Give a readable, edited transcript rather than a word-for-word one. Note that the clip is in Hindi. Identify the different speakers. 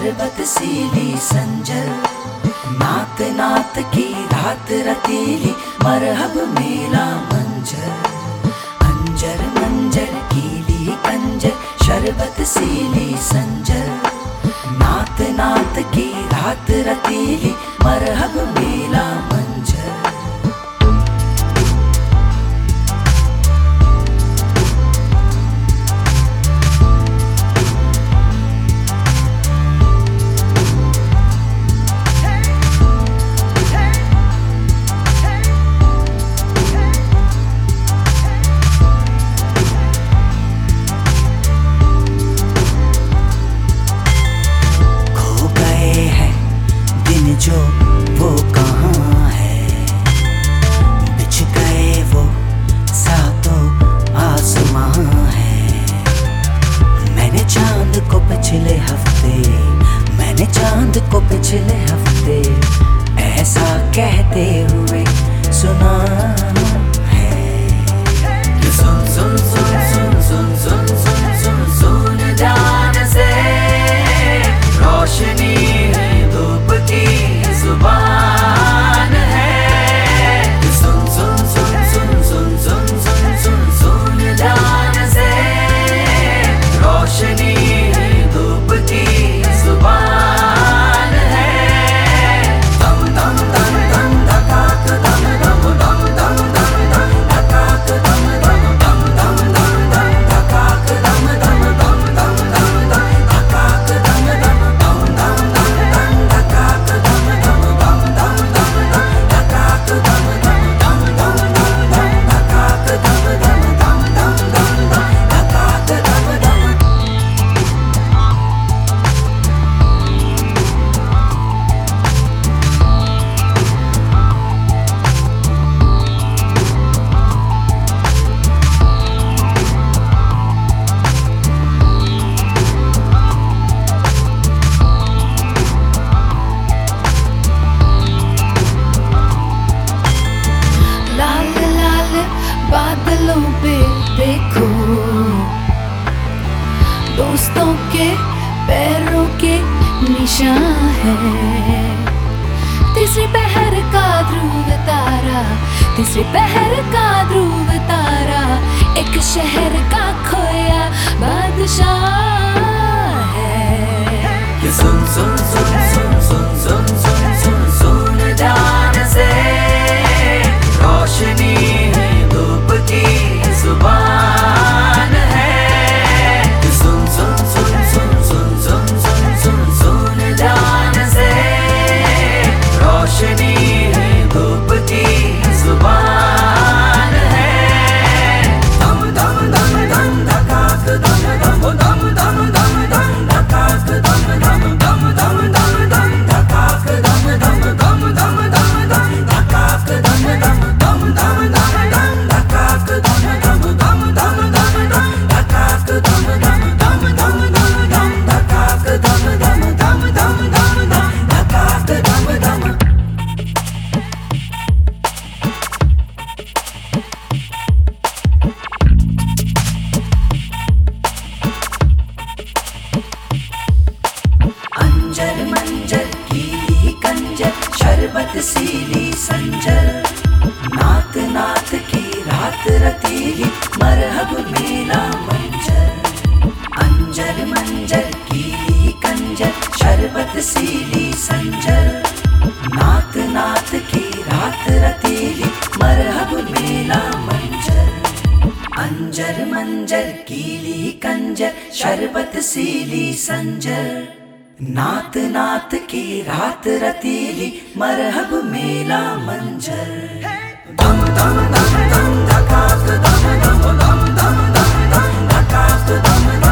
Speaker 1: शरबत सीली संजल, नात नात की रात रतीली, मरहब मेला मंजर। अंजर मंजर कीली कंजर, शरबत सीली संजल, नात नात की रात रतीली, मरहब मेला मंजर। जो वो कहाँ है, बिछ गए वो सातों आसमां है। मैंने चांद को पिछले हफ्ते, मैंने चांद को पिछले हफ्ते ऐसा कहते हुए सुना है कि सुन सुन सुन सुन सुन सुन सुन सुन सुन जान से रोशनी धूप की जुबान है। सुन सुन सुन सुन सुन सुन सुन सुन सुन जान से रोशनी धूप की जुबान है। दम दम दम दम धकाक दम दम दम दम दम दम धकाक दम दम दम दम दम दम धकाक दम दम दम दम दम दम धकाक दम दम दम दम दम दम धकाक दम दम दम दम दम दम धकाक दम दम दम दम दम दम धकाक दम दम दम दम दम दम धकाक दम दम। लाल लाल बादलों पे देखो, दोस्तों के पैरों के निशान है। तीसरी पहर का ध्रुव तारा, तीसरी पहर का ध्रुव तारा, एक शहर का खोया बादशाह है। कि सुन सुन सुन सुन सुन सुन सुन सुन सुन जान से रोशनी धूप की जुबान है। सुन सुन सुन सुन सुन सुन सुन सुन सुन जान से रोशनी धूप की जुबान है। दम दम दम दम धकाक दम दम दम दम दम दम धकाक दम दम दम दम दम दम धकाक दम दम दम दम दम दम धकाक दम दम दम दम दम दम धकाक दम दम दम दम दम दम धकाक दम दम दम दम दम दम धकाक दम दम दम दम दम दम धकाक दम दम। अंजर मंजर कीली कंजर, शरबत सीली संजल, नात नात की रात रतीली, मरहब मेला मंजर। अंजर मंजर कीली कंजर, शरबत सीली संजल, नात नात की रात रतीली, मरहब मेला मंजर। अंजर मंजर कीली कंजर, शरबत सीली संजल, नात नात की रात रतीली, मरहब मेला मंजर। दम दम दम दम धकाक दम दम दम दम दम धकाक दम दम।